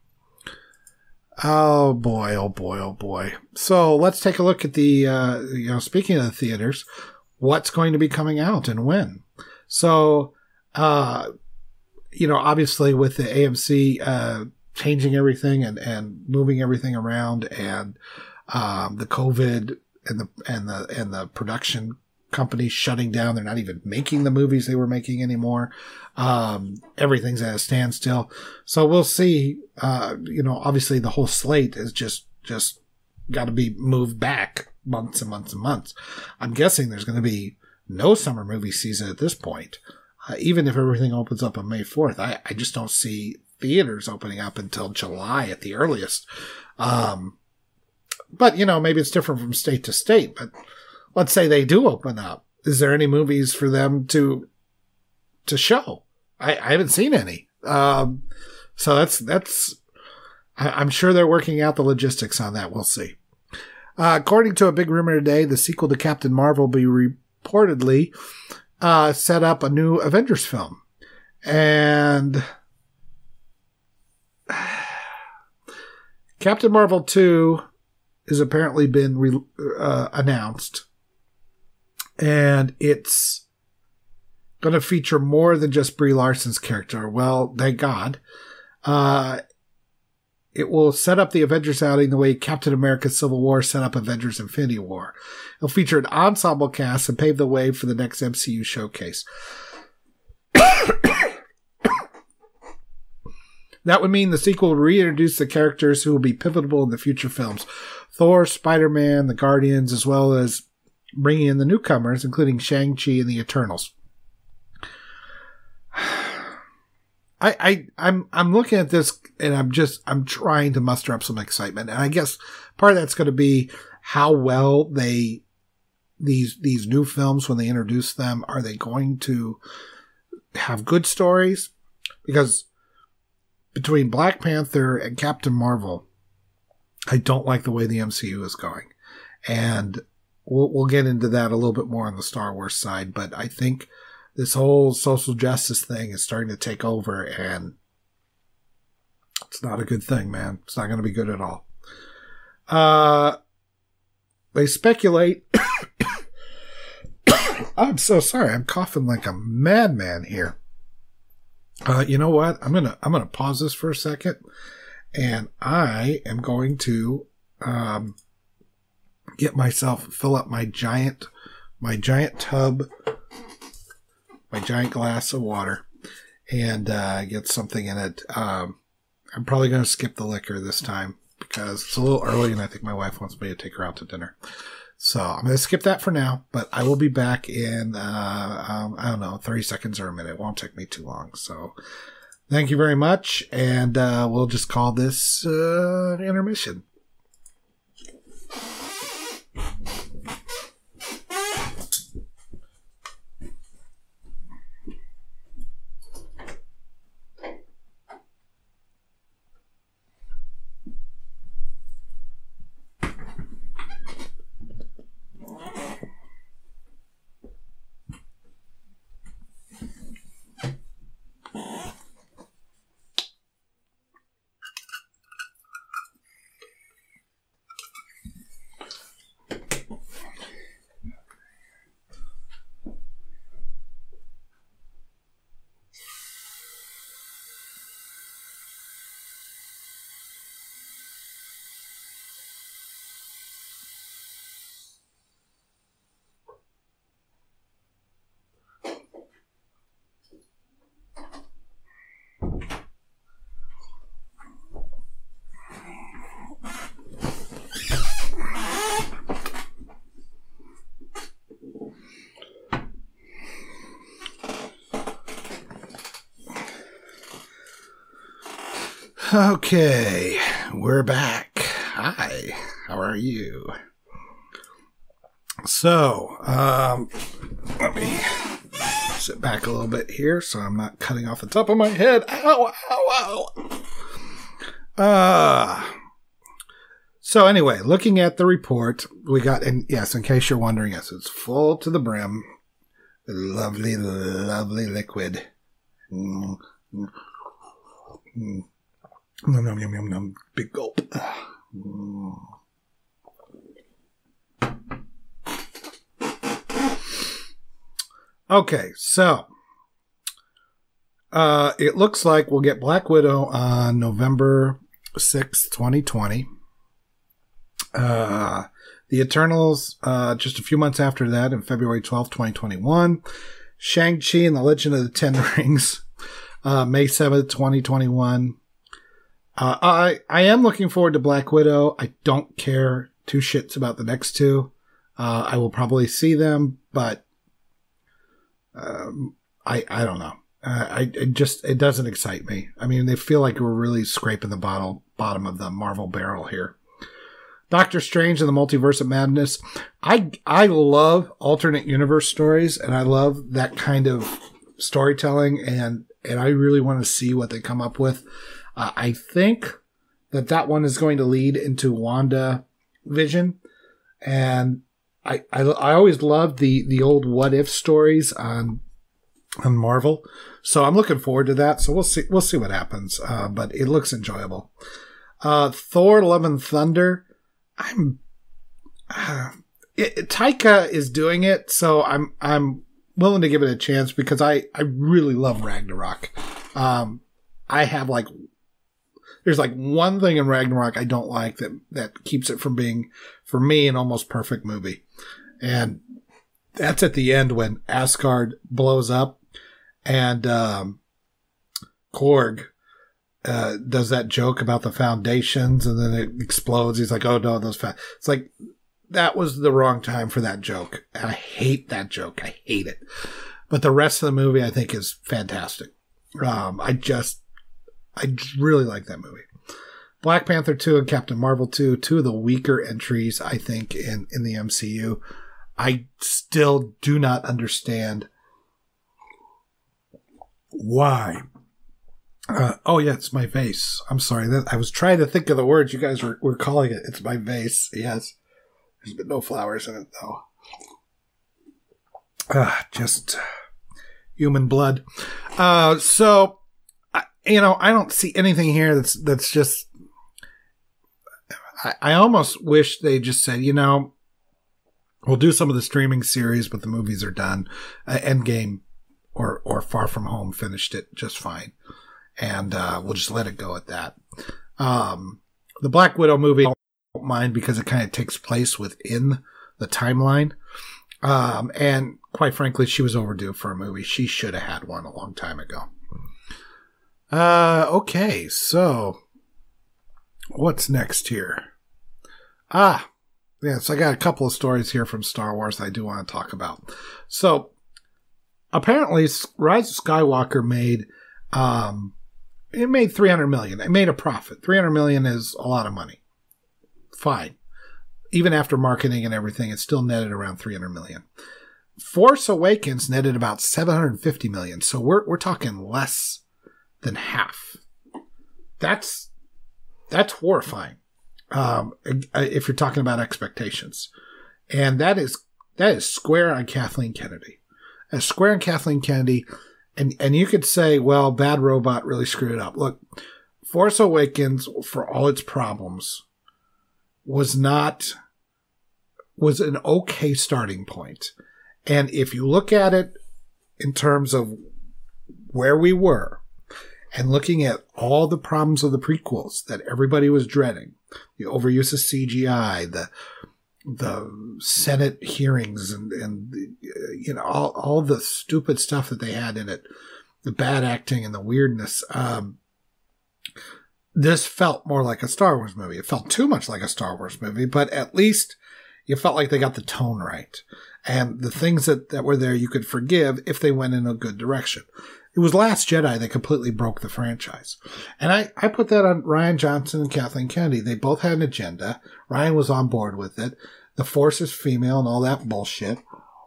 Oh boy, oh boy, oh boy. So let's take a look at the, uh, you know, speaking of the theaters, what's going to be coming out and when. So, uh, you know, obviously with the A M C uh, changing everything and, and moving everything around, and um, the COVID and the and the and the production companies shutting down, they're not even making the movies they were making anymore. Um, everything's at a standstill. So we'll see. Uh, you know, obviously the whole slate is just just got to be moved back months and months and months. I'm guessing there's going to be no summer movie season at this point. Uh, even if everything opens up on May fourth, I, I just don't see theaters opening up until July at the earliest. Um, but, you know, maybe it's different from state to state. But let's say they do open up. Is there any movies for them to to show? I, I haven't seen any. Um, so that's, that's I, I'm sure they're working out the logistics on that. We'll see. Uh, according to a big rumor today, the sequel to Captain Marvel will be reportedly Uh, set up a new Avengers film. And Captain Marvel two has apparently been re- uh, announced. And it's going to feature more than just Brie Larson's character. Well, thank God. Uh, it will set up the Avengers outing the way Captain America Civil War set up Avengers Infinity War. It'll feature an ensemble cast and pave the way for the next M C U showcase. That would mean the sequel will reintroduce the characters who will be pivotal in the future films. Thor, Spider-Man, the Guardians, as well as bringing in the newcomers, including Shang-Chi and the Eternals. I, I, I'm, I'm looking at this and I'm just, I'm trying to muster up some excitement. And I guess part of that's going to be how well they, these, these new films, when they introduce them, are they going to have good stories? Because between Black Panther and Captain Marvel, I don't like the way the M C U is going. And we'll, we'll get into that a little bit more on the Star Wars side, but I think this whole social justice thing is starting to take over, and it's not a good thing, man. It's not going to be good at all. Uh, they speculate. I'm so sorry. I'm coughing like a madman here. Uh, you know what? I'm gonna I'm gonna pause this for a second, and I am going to um, get myself fill up my giant my giant tub. My giant glass of water, and uh, get something in it. Um, I'm probably going to skip the liquor this time because it's a little early, and I think my wife wants me to take her out to dinner. So I'm going to skip that for now, but I will be back in, uh, um, I don't know, thirty seconds or a minute. It won't take me too long. So thank you very much, and uh, we'll just call this uh, intermission. Okay, we're back. Hi, how are you? So, um, let me sit back a little bit here so I'm not cutting off the top of my head. Ow, ow, ow. Uh, so anyway, looking at the report, we got, and yes, in case you're wondering, yes, it's full to the brim. Lovely, lovely liquid. Mm, mm, mm. Nom, nom, nom, nom, nom. Big gulp. Mm. Okay, so uh, it looks like we'll get Black Widow on November sixth, twenty twenty. Uh, the Eternals, uh, just a few months after that, in February twelfth, twenty twenty-one. Shang-Chi and the Legend of the Ten Rings, uh, May seventh, twenty twenty-one. Uh, I, I am looking forward to Black Widow. I don't care two shits about the next two. Uh, I will probably see them, but Um, I, I don't know. Uh, I it just, it doesn't excite me. I mean, they feel like we're really scraping the bottle, bottom of the Marvel barrel here. Doctor Strange and the Multiverse of Madness. I, I love alternate universe stories, and I love that kind of storytelling, and, and I really want to see what they come up with. Uh, I think that that one is going to lead into Wanda Vision, and I, I, I always loved the, the old what if stories on on Marvel, so I'm looking forward to that. So we'll see we'll see what happens. Uh, but it looks enjoyable. Uh, Thor: Love and Thunder. I'm uh, it, Taika is doing it, so I'm I'm willing to give it a chance because I, I really love Ragnarok. Um, I have like there's like one thing in Ragnarok I don't like that that keeps it from being, for me, an almost perfect movie. And that's at the end when Asgard blows up and um, Korg uh, does that joke about the foundations and then it explodes. He's like, oh no, those fa-. It's like, that was the wrong time for that joke. And I hate that joke. I hate it. But the rest of the movie I think is fantastic. Um, I just, I really like that movie. Black Panther two and Captain Marvel two, two of the weaker entries, I think, in, in the M C U. I still do not understand why. Uh, oh, yeah, it's my vase. I'm sorry. That, I was trying to think of the words you guys were, were calling it. It's my vase. Yes. There's been no flowers in it, though. Ah, just human blood. Uh, so, I, you know, I don't see anything here that's that's just... I, I almost wish they just said, you know, we'll do some of the streaming series, but the movies are done. Uh, Endgame or, or Far From Home finished it just fine. And uh, we'll just let it go at that. Um, the Black Widow movie, I don't mind because it kind of takes place within the timeline. Um, and quite frankly, she was overdue for a movie. She should have had one a long time ago. Uh, okay, so what's next here? Ah, yeah, so I got a couple of stories here from Star Wars that I do want to talk about. So apparently, Rise of Skywalker made... Um, It made three hundred million dollars. It made a profit. three hundred million dollars is a lot of money. Fine. Even after marketing and everything, it still netted around three hundred million dollars. Force Awakens netted about seven hundred fifty million dollars. So we're we're talking less than half. That's that's horrifying. Um, if you're talking about expectations. And that is that is square on Kathleen Kennedy. As square on Kathleen Kennedy. And and you could say, well, Bad Robot really screwed it up. Look, Force Awakens, for all its problems, was not, was an okay starting point. And if you look at it in terms of where we were, and looking at all the problems of the prequels that everybody was dreading, the overuse of C G I, the the Senate hearings and, and you know, all, all the stupid stuff that they had in it, the bad acting and the weirdness. Um, this felt more like a Star Wars movie. It felt too much like a Star Wars movie, but at least you felt like they got the tone right. And the things that, that were there you could forgive if they went in a good direction. It was Last Jedi that completely broke the franchise. And I, I put that on Rian Johnson and Kathleen Kennedy. They both had an agenda. Rian was on board with it. The Force is female and all that bullshit.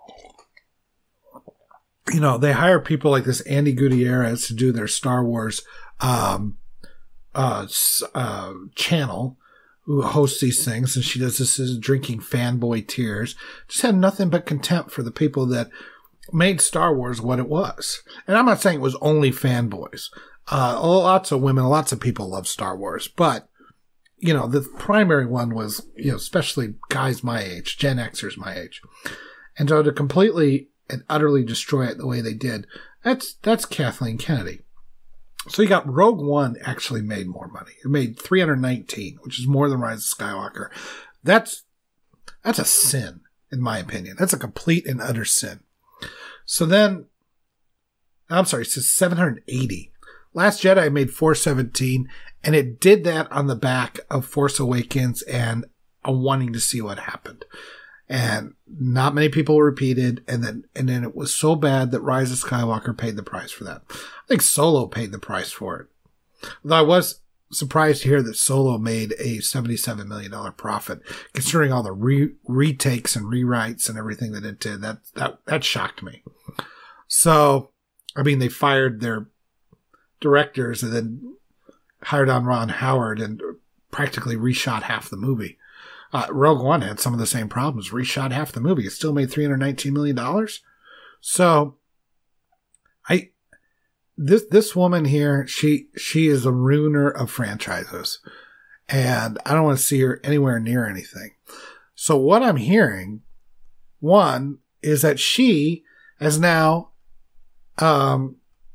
You know, they hire people like this Andy Gutierrez to do their Star Wars um, uh, uh, channel, who hosts these things, and she does this as drinking fanboy tears. Just had nothing but contempt for the people that made Star Wars what it was. And I'm not saying it was only fanboys. Uh, lots of women, lots of people love Star Wars. But, you know, the primary one was, you know, especially guys my age, Gen Xers my age. And so to completely and utterly destroy it the way they did, that's that's Kathleen Kennedy. So you got Rogue One actually made more money. It made three hundred nineteen, which is more than Rise of Skywalker. That's that's a sin, in my opinion. That's a complete and utter sin. So then, I'm sorry, it says seven hundred eighty. Last Jedi made four seventeen, and it did that on the back of Force Awakens and a wanting to see what happened. And not many people repeated, and then and then it was so bad that Rise of Skywalker paid the price for that. I think Solo paid the price for it. Though I was surprised to hear that Solo made a seventy-seven million dollars profit, considering all the re- retakes and rewrites and everything that it did. That that that shocked me. So, I mean, they fired their directors and then hired on Ron Howard and practically reshot half the movie. Uh, Rogue One had some of the same problems. Reshot half the movie. It still made three hundred nineteen million dollars. So, I this this woman here, she she is a ruiner of franchises, and I don't want to see her anywhere near anything. So what I'm hearing, one, is that she has now, um,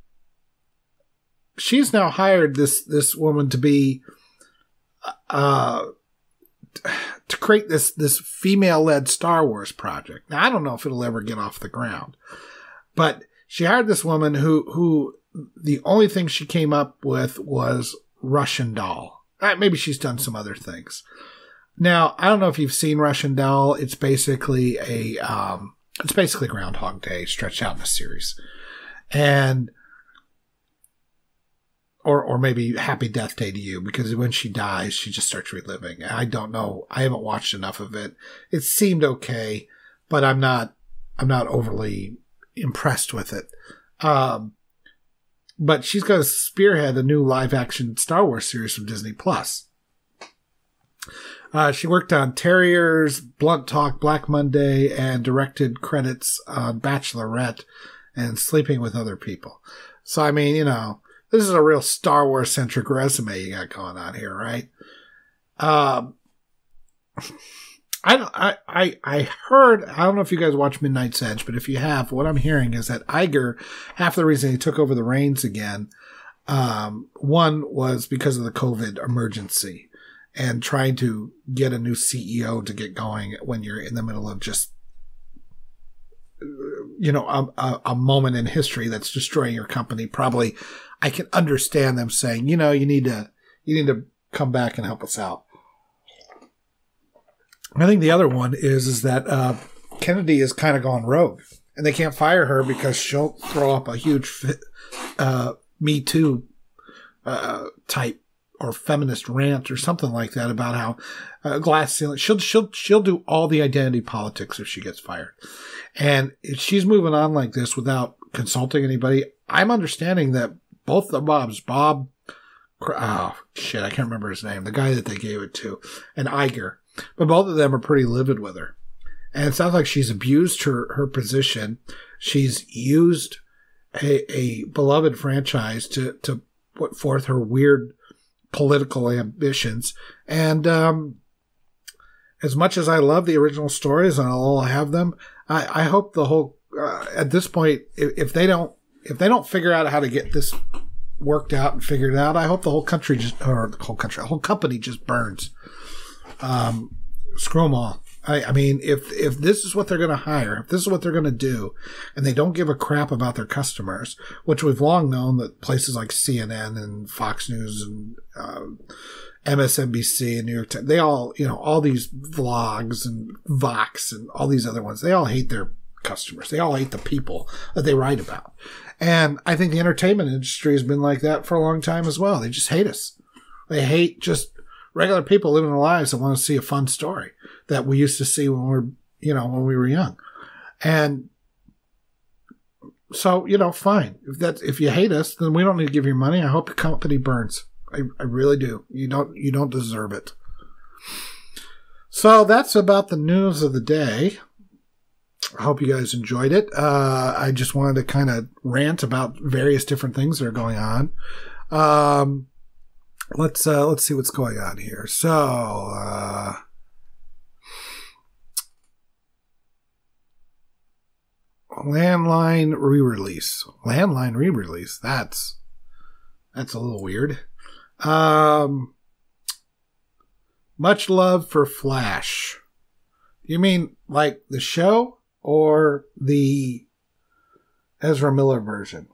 she's now hired this this woman to be, uh. to create this this female-led Star Wars project. Now, I don't know if it'll ever get off the ground, but she hired this woman who who the only thing she came up with was Russian Doll. Right, maybe she's done some other things. Now, I don't know if you've seen Russian Doll. It's basically a um, it's basically Groundhog Day stretched out in a series, and Or or maybe Happy Death Day to You, because when she dies, she just starts reliving. I don't know. I haven't watched enough of it. It seemed okay, but I'm not I'm not overly impressed with it. Um, but she's going to spearhead a new live-action Star Wars series from Disney Plus. Uh, she worked on Terriers, Blunt Talk, Black Monday, and directed credits on Bachelorette and Sleeping with Other People. So, I mean, you know, this is a real Star Wars-centric resume you got going on here, right? Um, I, don't, I, I, I heard, I don't know if you guys watch Midnight's Edge, but if you have, what I'm hearing is that Iger, half the reason he took over the reins again, um, one was because of the COVID emergency and trying to get a new C E O to get going when you're in the middle of just, you know, a, a, a moment in history that's destroying your company. Probably, I can understand them saying, you know, you need to, you need to come back and help us out. I think the other one is, is that, uh, Kennedy is kind of gone rogue, and they can't fire her because she'll throw up a huge, uh, Me Too, uh, type or feminist rant or something like that about how, uh, glass ceiling, she'll, she'll, she'll do all the identity politics if she gets fired. And if she's moving on like this without consulting anybody, I'm understanding that both the Bobs, Bob, oh shit, I can't remember his name, the guy that they gave it to, and Iger, but both of them are pretty livid with her. And it sounds like she's abused her, her position. She's used a, a beloved franchise to, to put forth her weird political ambitions. And um, as much as I love the original stories and I'll have them, I, I hope the whole, uh, at this point, if, if they don't, if they don't figure out how to get this worked out and figured out, I hope the whole country just, or the whole country, the whole company just burns. Um, screw them all. I, I mean, if, if this is what they're going to hire, if this is what they're going to do, and they don't give a crap about their customers, which we've long known that places like C N N and Fox News and, uh, M S N B C and New York Times, they all, you know, all these vlogs and Vox and all these other ones, they all hate their customers. They all hate the people that they write about. And I think the entertainment industry has been like that for a long time as well. They just hate us. They hate just regular people living their lives that want to see a fun story that we used to see when we were, you know, when we were young. And so, you know, fine. If that's, if you hate us, then we don't need to give you money. I hope your company burns. I, I really do. You don't, you don't deserve it. So that's about the news of the day. I hope you guys enjoyed it. Uh, I just wanted to kind of rant about various different things that are going on. Um, let's, uh, let's see what's going on here. So, uh, Landline re-release. Landline re-release. That's, that's a little weird. Um, much love for Flash. You mean like the show or the Ezra Miller version?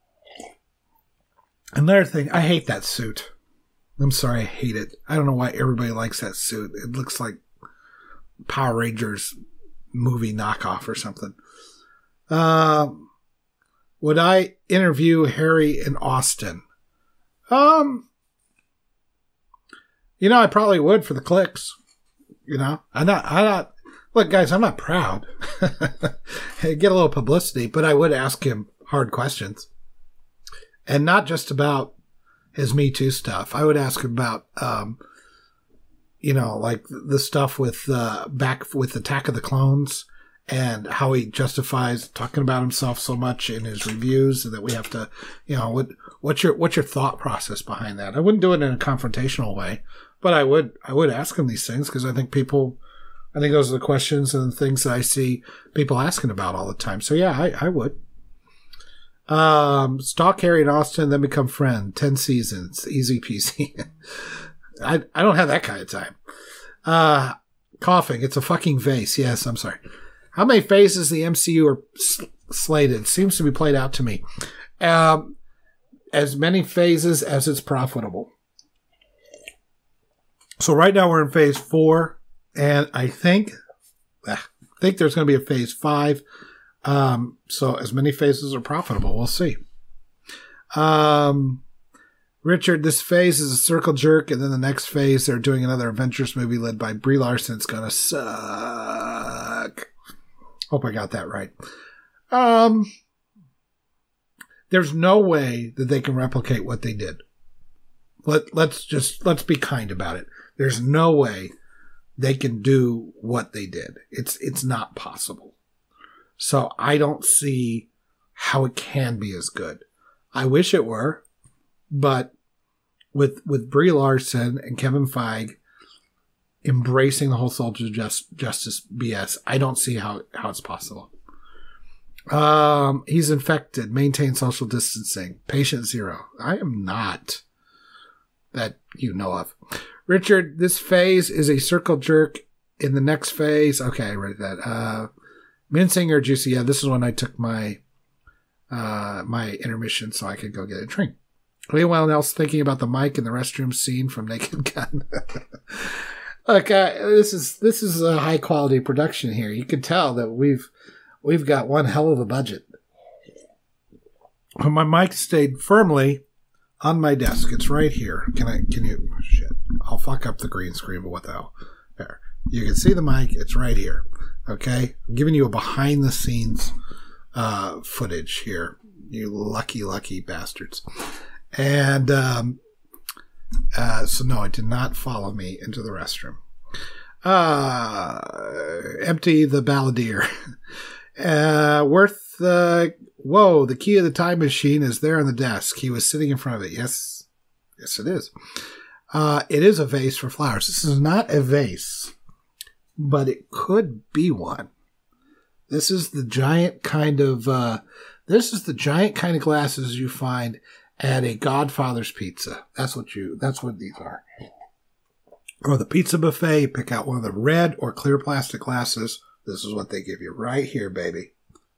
Another thing, I hate that suit. I'm sorry, I hate it. I don't know why everybody likes that suit. It looks like Power Rangers movie knockoff or something. Um, would I interview Harry and Austin? Um, you know, I probably would for the clicks. You know, I'm not, I'm not, look, guys, I'm not proud. I get a little publicity, but I would ask him hard questions. And not just about his Me Too stuff. I would ask him about, um, you know, like the stuff with, uh, back with Attack of the Clones and how he justifies talking about himself so much in his reviews that we have to, you know, what, what's your, what's your thought process behind that? I wouldn't do it in a confrontational way. But I would, I would ask him these things because I think people, I think those are the questions and the things that I see people asking about all the time. So yeah, I, I would. Um, stalk Harry and Austin, then become friend. Ten seasons, easy peasy. I, I don't have that kind of time. Uh, coughing. It's a fucking vase. Yes, I'm sorry. How many phases the M C U are sl- slated? Seems to be played out to me. Um, as many phases as it's profitable. So right now we're in phase four, and I think, I think there's going to be a phase five. Um, so as many phases are profitable, we'll see. Um, Richard, this phase is a circle jerk, and then the next phase they're doing another Avengers movie led by Brie Larson. It's going to suck. Hope I got that right. Um, there's no way that they can replicate what they did. Let, let's just, let's be kind about it. There's no way they can do what they did. It's it's not possible. So I don't see how it can be as good. I wish it were, but with with Brie Larson and Kevin Feige embracing the whole social just, justice B S, I don't see how, how it's possible. Um, he's infected. Maintain social distancing. Patient zero. I am not. That you know of. Richard, this phase is a circle jerk. In the next phase, okay, I read that. Uh, mincing or juicy? Yeah, this is when I took my uh, my intermission so I could go get a drink. Anyone else thinking about the mic in the restroom scene from Naked Gun? Look, uh, this is this is a high quality production here. You can tell that we've we've got one hell of a budget. My mic stayed firmly on my desk. It's right here. Can I, can you, shit. I'll fuck up the green screen, but what the hell? There. You can see the mic. It's right here. Okay? I'm giving you a behind the scenes uh, footage here. You lucky, lucky bastards. And, um, uh, so no, it did not follow me into the restroom. Uh, empty the balladeer. Uh, worth, uh, whoa, the key of the time machine is there on the desk. He was sitting in front of it. Yes. Yes, it is. Uh, it is a vase for flowers. This is not a vase, but it could be one. This is the giant kind of, uh, this is the giant kind of glasses you find at a Godfather's Pizza. That's what you, that's what these are. Or the pizza buffet, you pick out one of the red or clear plastic glasses. This is what they give you right here, baby.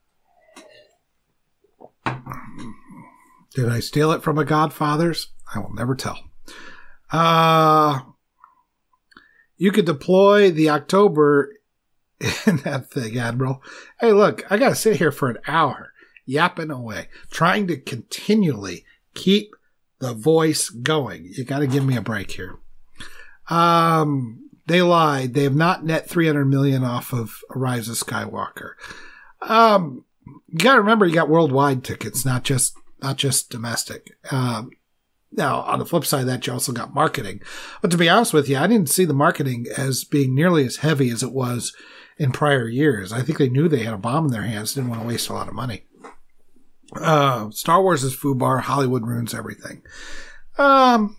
Did I steal it from a Godfather's? I will never tell. Uh, you could deploy the October in that thing, Admiral. Hey, look, I got to sit here for an hour yapping away, trying to continually keep the voice going. You got to give me a break here. Um, they lied. They have not net three hundred million off of Rise of Skywalker. Um, you got to remember, you got worldwide tickets, not just not just domestic. Um, now, on the flip side of that, you also got marketing. But to be honest with you, I didn't see the marketing as being nearly as heavy as it was in prior years. I think they knew they had a bomb in their hands, didn't want to waste a lot of money. Uh, Star Wars is FUBAR. Hollywood ruins everything. Um,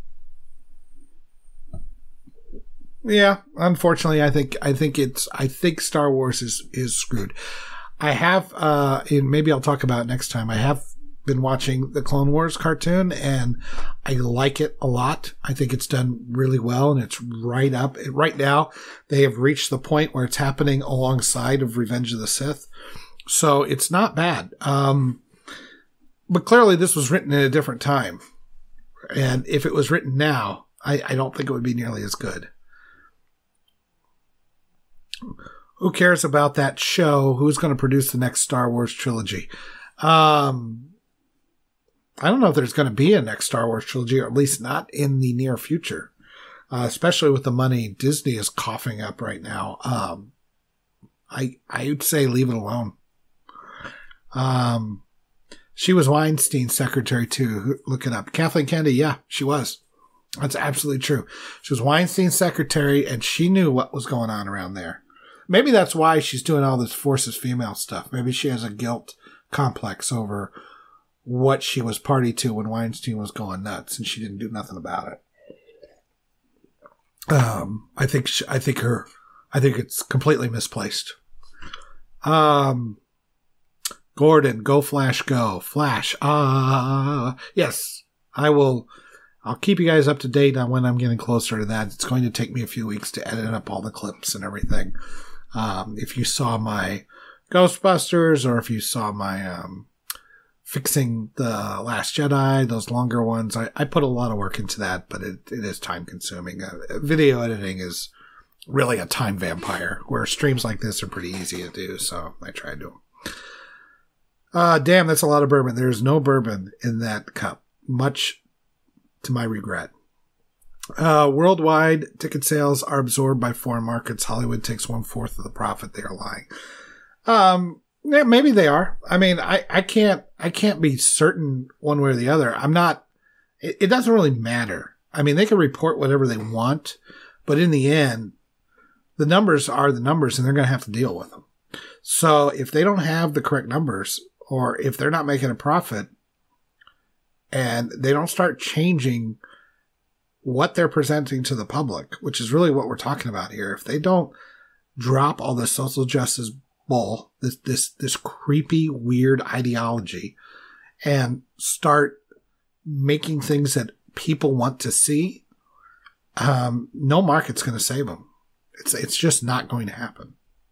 yeah, unfortunately, I think I think it's I think Star Wars is is screwed. I have, uh, and maybe I'll talk about it next time. I have been watching the Clone Wars cartoon, and I like it a lot. I think it's done really well, and it's right up. Right now, they have reached the point where it's happening alongside of Revenge of the Sith, so it's not bad. Um, but clearly, this was written in a different time, and if it was written now, I, I don't think it would be nearly as good. Who cares about that show? Who's going to produce the next Star Wars trilogy? Um, I don't know if there's going to be a next Star Wars trilogy, or at least not in the near future, uh, especially with the money Disney is coughing up right now. Um, I I would say leave it alone. Um, she was Weinstein's secretary too. Look it up. Kathleen Kennedy, yeah, she was. That's absolutely true. She was Weinstein's secretary, and she knew what was going on around there. Maybe that's why she's doing all this Forces Female stuff. Maybe she has a guilt complex over what she was party to when Weinstein was going nuts, and she didn't do nothing about it. Um, I think she, I think her, I think it's completely misplaced. Um, Gordon, go Flash, go Flash. Ah, uh, yes, I will. I'll keep you guys up to date on when I'm getting closer to that. It's going to take me a few weeks to edit up all the clips and everything. Um, if you saw my Ghostbusters, or if you saw my um, fixing the Last Jedi, those longer ones, I, I put a lot of work into that, but it, it is time consuming. Uh, video editing is really a time vampire, where streams like this are pretty easy to do, so I try to do them. Uh, damn, that's a lot of bourbon. There's no bourbon in that cup, much to my regret. Uh, worldwide ticket sales are absorbed by foreign markets. Hollywood takes one fourth of the profit. They are lying. Um, yeah, maybe they are. I mean, I, I can't, I can't be certain one way or the other. I'm not, it, it doesn't really matter. I mean, they can report whatever they want, but in the end, the numbers are the numbers, and they're going to have to deal with them. So if they don't have the correct numbers, or if they're not making a profit, and they don't start changing what they're presenting to the public, which is really what we're talking about here. If they don't drop all this social justice bull, this this this creepy, weird ideology, and start making things that people want to see, um, no market's going to save them. It's it's just not going to happen.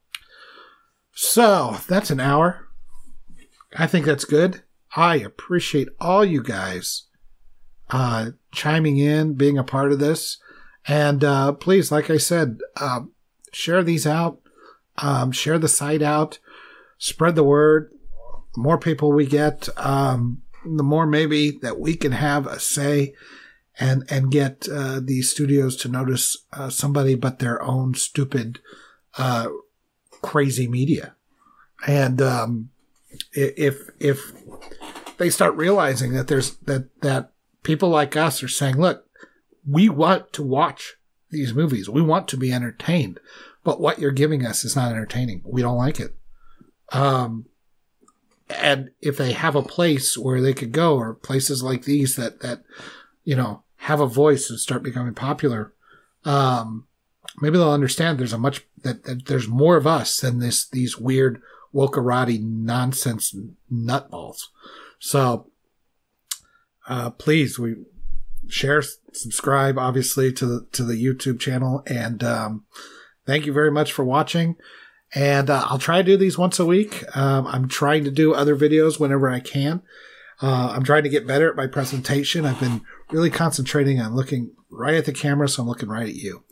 So that's an hour. I think that's good. I appreciate all you guys uh, chiming in, being a part of this. And uh, please, like I said, uh, share these out. Um, share the site out. Spread the word. The more people we get, um, the more maybe that we can have a say and, and get uh, these studios to notice uh, somebody but their own stupid, uh, crazy media. And um, if if they start realizing that there's that that people like us are saying, look, we want to watch these movies, we want to be entertained, but what you're giving us is not entertaining. We don't like it. Um, and if they have a place where they could go, or places like these that that you know have a voice and start becoming popular, um, maybe they'll understand there's a much that, that there's more of us than this these weird wokerati nonsense nutballs. So, uh, please, we share, subscribe, obviously, to the, to the YouTube channel. And, um, thank you very much for watching. And, uh, I'll try to do these once a week. Um, I'm trying to do other videos whenever I can. Uh, I'm trying to get better at my presentation. I've been really concentrating on looking right at the camera, so I'm looking right at you.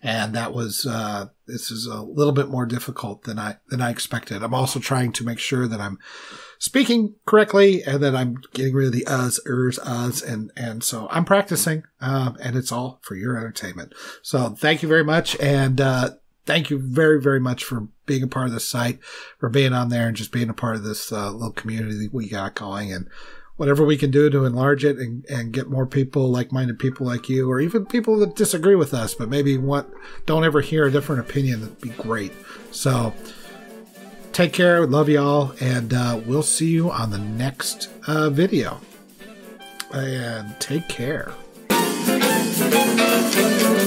And that was, uh, this is a little bit more difficult than I, than I expected. I'm also trying to make sure that I'm speaking correctly and that I'm getting rid of the uhs, ers, uhs. And, and so I'm practicing, um, and it's all for your entertainment. So thank you very much. And, uh, thank you very, very much for being a part of this site, for being on there and just being a part of this, uh, little community we got going, and whatever we can do to enlarge it and, and get more people, like-minded people like you, or even people that disagree with us, but maybe want, don't ever hear a different opinion, that'd be great. So take care. Love y'all. And uh, we'll see you on the next uh, video. And take care.